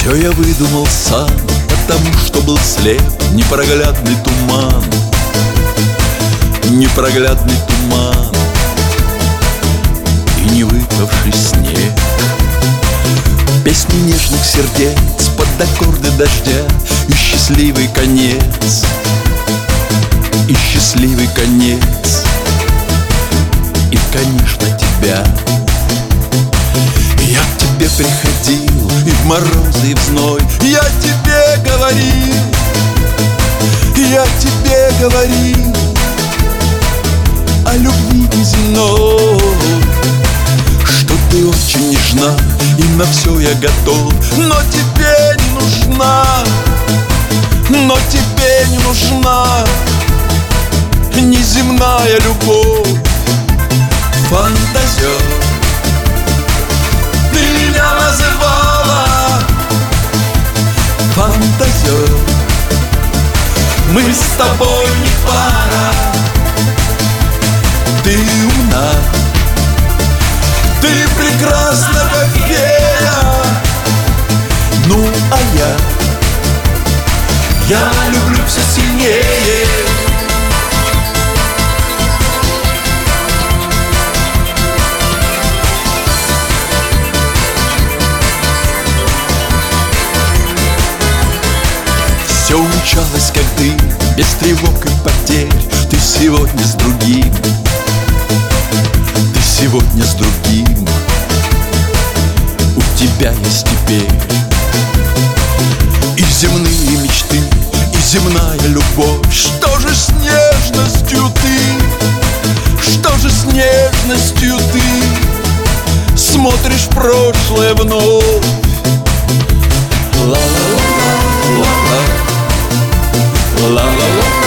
Все я выдумал сам, потому что был слеп. Непроглядный туман, непроглядный туман и не выпавший снег. Песни нежных сердец под аккорды дождя и счастливый конец, и счастливый конец, и, конечно, тебя. Я к тебе приходил и в морозы, и в зной. Я тебе говорил, я тебе говорил о любви неземной, что ты очень нежна, и на все я готов. Но тебе не нужна, но тебе не нужна неземная любовь. Фантазер, ты меня называла фантазер. Мы с тобой не пара. Ты умна, ты прекрасна, как фея. Ну, а я люблю все сильнее. Все умчалось, как дым, без тревог и потерь. Ты сегодня с другим, ты сегодня с другим. У тебя есть теперь и земные мечты, и земная любовь. Что же с нежностью ты, что же с нежностью ты смотришь в прошлое вновь? Ла-ла-ла-ла-ла, ла-ла-ла.